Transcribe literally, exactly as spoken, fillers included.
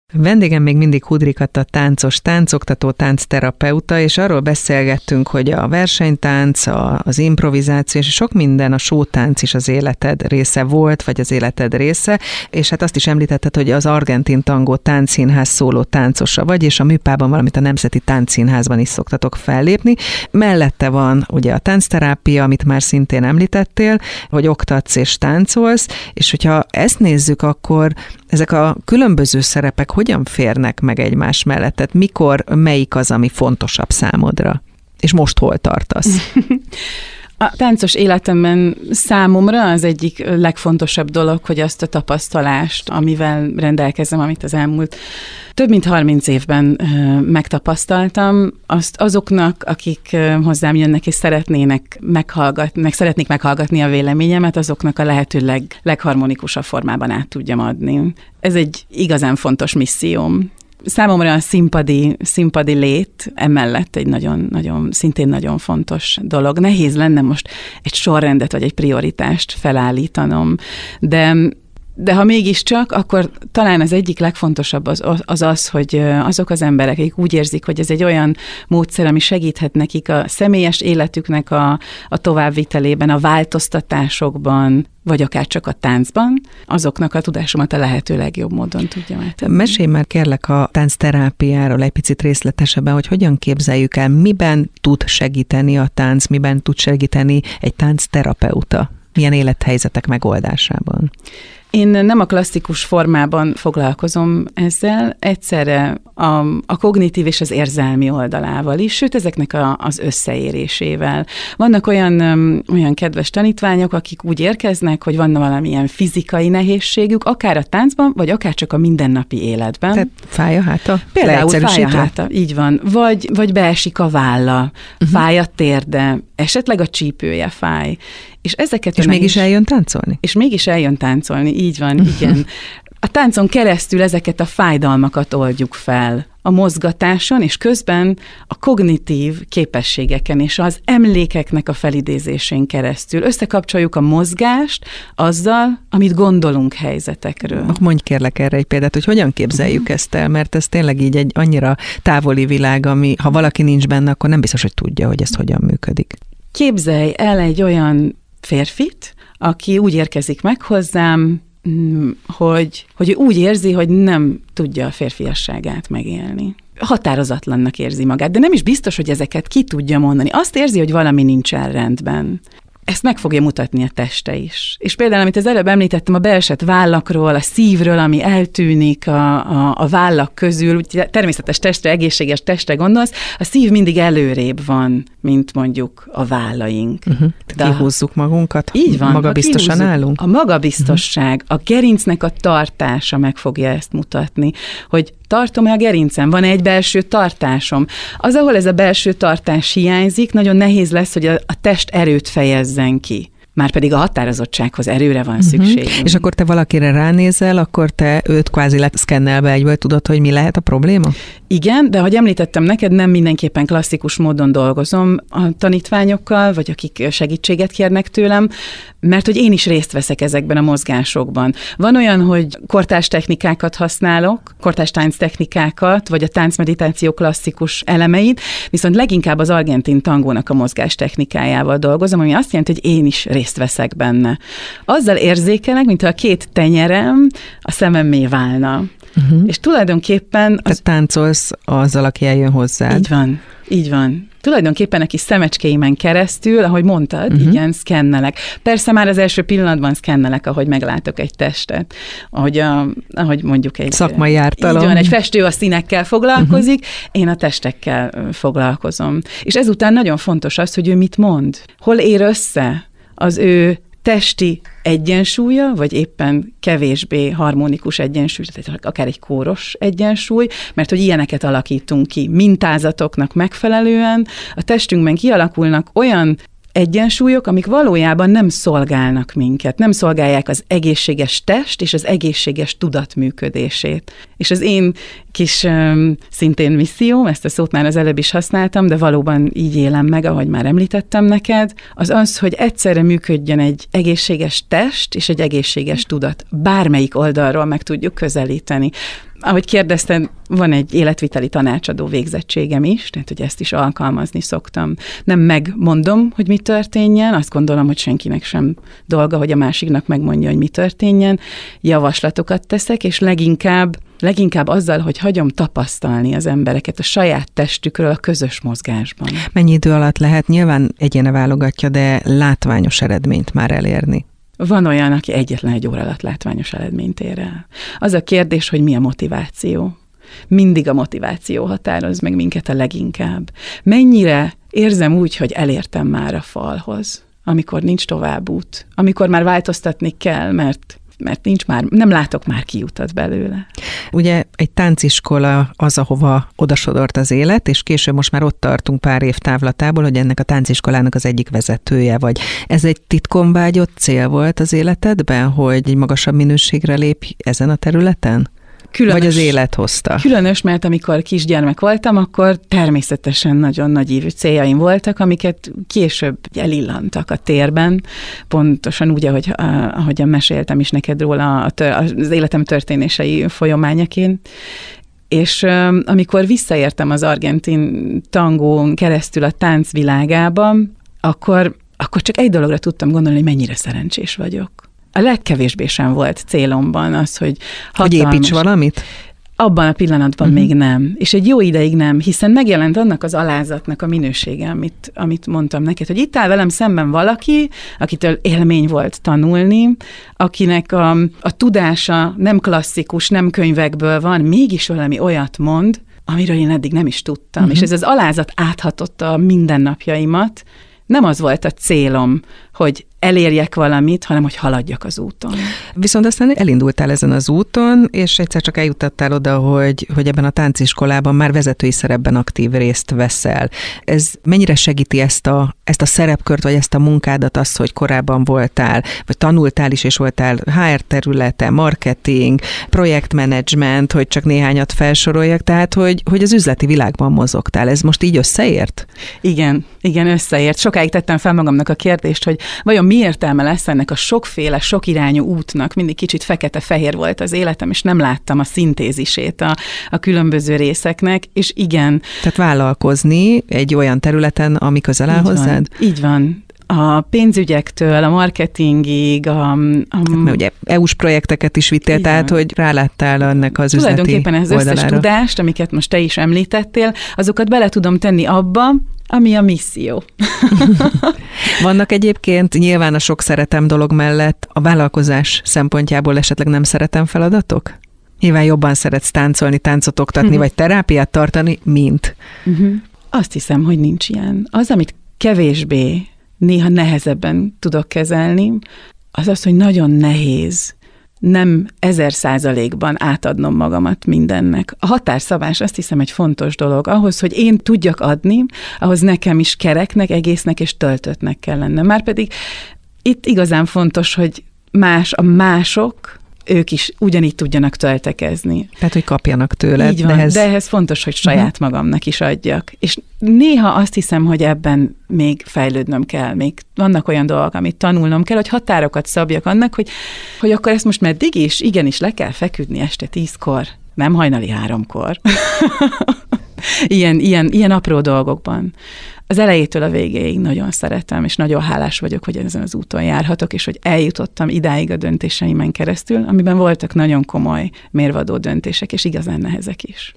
Vendégem még mindig Hudrik Atta táncos, táncoktató, táncterapeuta, és arról beszélgettünk, hogy a versenytánc, a, az improvizáció, és sok minden, a showtánc is az életed része volt, vagy az életed része, és hát azt is említetted, hogy az Argentin Tangó Táncszínház szóló táncosa vagy, és a Műpában, valamint a Nemzeti Táncszínházban is szoktatok fellépni. Mellette van ugye a táncterápia, amit már szintén említettél, hogy oktatsz és táncolsz, és hogyha ezt nézzük, akkor ezek a különböző szerepek hogyan férnek meg egymás mellett? Tehát mikor, melyik az, ami fontosabb számodra? És most hol tartasz? A táncos életemben számomra az egyik legfontosabb dolog, hogy azt a tapasztalást, amivel rendelkezem, amit az elmúlt több mint harminc évben megtapasztaltam, azt azoknak, akik hozzám jönnek és szeretnének meghallgatni, meg szeretnék meghallgatni a véleményemet, azoknak a lehető leg, legharmonikusabb formában át tudjam adni. Ez egy igazán fontos misszióm. Számomra a színpadi, színpadi lét emellett egy nagyon, nagyon, szintén nagyon fontos dolog. Nehéz lenne most egy sorrendet vagy egy prioritást felállítanom, de De ha mégiscsak, akkor talán az egyik legfontosabb az, az az, hogy azok az emberek, akik úgy érzik, hogy ez egy olyan módszer, ami segíthet nekik a személyes életüknek a, a továbbvitelében, a változtatásokban, vagy akár csak a táncban, azoknak a tudásomat a lehető legjobb módon tudjam átadni. Mesélj már kérlek a táncterápiáról egy picit részletesebben, hogy hogyan képzeljük el, miben tud segíteni a tánc, miben tud segíteni egy táncterapeuta, milyen élethelyzetek megoldásában. Én nem a klasszikus formában foglalkozom ezzel, egyszerre a, a kognitív és az érzelmi oldalával is, sőt, ezeknek a, az összeérésével. Vannak olyan, olyan kedves tanítványok, akik úgy érkeznek, hogy van valamilyen fizikai nehézségük, akár a táncban, vagy akár csak a mindennapi életben. Tehát fáj a háta? Például fáj a háta, így van. Vagy, vagy beesik a válla, uh-huh. fáj a térde, esetleg a csípője fáj. És ezeket és mégis is, eljön táncolni? És mégis eljön táncolni, így van, igen. A táncon keresztül ezeket a fájdalmakat oldjuk fel a mozgatáson, és közben a kognitív képességeken és az emlékeknek a felidézésén keresztül. Összekapcsoljuk a mozgást azzal, amit gondolunk helyzetekről. Mondj kérlek erre egy példát, hogy hogyan képzeljük uh-huh. ezt el, mert ez tényleg így egy annyira távoli világ, ami ha valaki nincs benne, akkor nem biztos, hogy tudja, hogy ez hogyan működik. Képzelj el egy olyan férfit, aki úgy érkezik meg hozzám, hogy, hogy ő úgy érzi, hogy nem tudja a férfiasságát megélni. Határozatlannak érzi magát, de nem is biztos, hogy ezeket ki tudja mondani. Azt érzi, hogy valami nincsen rendben. Ezt meg fogja mutatni a teste is. És például, amit az előbb említettem, a beesett vállakról, a szívről, ami eltűnik a, a, a vállak közül, úgy természetes testre, egészséges testre gondolsz, a szív mindig előrébb van, mint mondjuk a vállaink. Uh-huh. De kihúzzuk magunkat, így van, magabiztosan állunk. A magabiztosság, uh-huh. a gerincnek a tartása meg fogja ezt mutatni, hogy tartom-e a gerincem, van-e egy belső tartásom. Az, ahol ez a belső tartás hiányzik, nagyon nehéz lesz, hogy a, a test erőt fejezzen ki. Márpedig a határozottsághoz erőre van uh-huh. szükség. És akkor te valakire ránézel, akkor te őt kvázi leszkennelve egyből tudod, hogy mi lehet a probléma? Igen, de ahogy említettem neked, nem mindenképpen klasszikus módon dolgozom a tanítványokkal, vagy akik segítséget kérnek tőlem, mert hogy én is részt veszek ezekben a mozgásokban. Van olyan, hogy kortárs technikákat használok, kortárs tánctechnikákat, vagy a táncmeditáció klasszikus elemeit, viszont leginkább az argentin tangónak a mozgás technikájával dolgozom, ami azt jelenti, hogy én is részt veszek benne. Azzal érzékelek, mintha a két tenyerem a szememmé válna. Uh-huh. És tulajdonképpen... Az... Te táncolsz azzal, aki eljön hozzád. Így van, így van. Tulajdonképpen a kis szemecskéimen keresztül, ahogy mondtad, uh-huh. igen, szkennelek. Persze már az első pillanatban szkennelek, ahogy meglátok egy testet. Ahogy, a, ahogy mondjuk egy... Szakmai ártalom. Így van, egy festő a színekkel foglalkozik, uh-huh. én a testekkel foglalkozom. És ezután nagyon fontos az, hogy ő mit mond. Hol ér össze az ő testi egyensúlya, vagy éppen kevésbé harmonikus egyensúly, tehát akár egy kóros egyensúly, mert hogy ilyeneket alakítunk ki mintázatoknak megfelelően, a testünkben kialakulnak olyan egyensúlyok, amik valójában nem szolgálnak minket, nem szolgálják az egészséges test és az egészséges tudat működését. És az én kis um, szintén misszióm, ezt a szót már az előbb is használtam, de valóban így élem meg, ahogy már említettem neked, az az, hogy egyszerre működjön egy egészséges test és egy egészséges tudat. Bármelyik oldalról meg tudjuk közelíteni. Ahogy kérdezted, van egy életviteli tanácsadó végzettségem is, tehát hogy ezt is alkalmazni szoktam. Nem megmondom, hogy mi történjen, azt gondolom, hogy senkinek sem dolga, hogy a másiknak megmondja, hogy mi történjen. Javaslatokat teszek, és leginkább, leginkább azzal, hogy hagyom tapasztalni az embereket a saját testükről a közös mozgásban. Mennyi idő alatt lehet, nyilván egyéne válogatja, de látványos eredményt már elérni? Van olyan, aki egyetlen egy óra alatt látványos eredményt ér el. Az a kérdés, hogy mi a motiváció. Mindig a motiváció határoz meg minket a leginkább. Mennyire érzem úgy, hogy elértem már a falhoz, amikor nincs tovább út, amikor már változtatni kell, mert mert nincs már, nem látok már kiutat belőle. Ugye egy tánciskola az, ahova odasodort az élet, és később most már ott tartunk pár év távlatából, hogy ennek a tánciskolának az egyik vezetője vagy. Ez egy titkon vágyott cél volt az életedben, hogy egy magasabb minőségre lépj ezen a területen? Különös, vagy az élet hozta? Különös, mert amikor kisgyermek voltam, akkor természetesen nagyon nagy ívű céljaim voltak, amiket később elillantak a térben, pontosan úgy, ahogy, ahogyan meséltem is neked róla az életem történései folyamányaként. És amikor visszaértem az argentin tangón keresztül a táncvilágába, akkor, akkor csak egy dologra tudtam gondolni, hogy mennyire szerencsés vagyok. A legkevésbé sem volt célomban az, hogy hatalmas... Hogy építs valamit? Abban a pillanatban uh-huh. még nem. És egy jó ideig nem, hiszen megjelent annak az alázatnak a minősége, amit, amit mondtam neked, hogy itt áll velem szemben valaki, akitől élmény volt tanulni, akinek a, a tudása nem klasszikus, nem könyvekből van, mégis valami olyat mond, amiről én eddig nem is tudtam. Uh-huh. És ez az alázat áthatotta a mindennapjaimat. Nem az volt a célom, hogy elérjek valamit, hanem hogy haladjak az úton. Viszont aztán elindultál ezen az úton, és egyszer csak eljutottál oda, hogy, hogy ebben a tánciskolában már vezetői szerepben aktív részt veszel. Ez mennyire segíti ezt a, ezt a szerepkört, vagy ezt a munkádat, azt, hogy korábban voltál, vagy tanultál is, és voltál há er területe, marketing, projektmenedzsment, hogy csak néhányat felsoroljak, tehát, hogy, hogy az üzleti világban mozogtál. Ez most így összeért? Igen, igen, összeért. Sokáig tettem fel magamnak a kérdést, hogy vajon mi értelme lesz ennek a sokféle, sokirányú útnak, mindig kicsit fekete-fehér volt az életem, és nem láttam a szintézisét a, a különböző részeknek, és igen. Tehát vállalkozni egy olyan területen, ami közel áll hozzád? Így van. A pénzügyektől, a marketingig, a... a hát, ugye é u-s projekteket is vittél, tehát hogy ráláttál ennek az üzleti tulajdonképpen az oldalára. Összes tudást, amiket most te is említettél, azokat bele tudom tenni abba, ami a misszió. Vannak egyébként nyilván a sok szeretem dolog mellett a vállalkozás szempontjából esetleg nem szeretem feladatok? Nyilván jobban szeretsz táncolni, táncot oktatni, uh-huh. vagy terápiát tartani, mint? Uh-huh. Azt hiszem, hogy nincs ilyen. Az, amit kevésbé, néha nehezebben tudok kezelni, az az, hogy nagyon nehéz nem ezer százalékban átadnom magamat mindennek. A határszabás azt hiszem egy fontos dolog. Ahhoz, hogy én tudjak adni, ahhoz nekem is kereknek, egésznek és töltöttnek kell lennem. Márpedig itt igazán fontos, hogy más a mások, ők is ugyanígy tudjanak töltekezni. Tehát, hogy kapjanak tőled. Így van, de, ez... de ehhez fontos, hogy saját magamnak is adjak. És néha azt hiszem, hogy ebben még fejlődnöm kell. Még vannak olyan dolgok, amit tanulnom kell, hogy határokat szabjak annak, hogy, hogy akkor ezt most meddig is, igenis le kell feküdni este tízkor, nem hajnali háromkor. ilyen, ilyen, ilyen apró dolgokban. Az elejétől a végéig nagyon szeretem, és nagyon hálás vagyok, hogy ezen az úton járhatok, és hogy eljutottam idáig a döntéseimen keresztül, amiben voltak nagyon komoly, mérvadó döntések, és igazán nehezek is.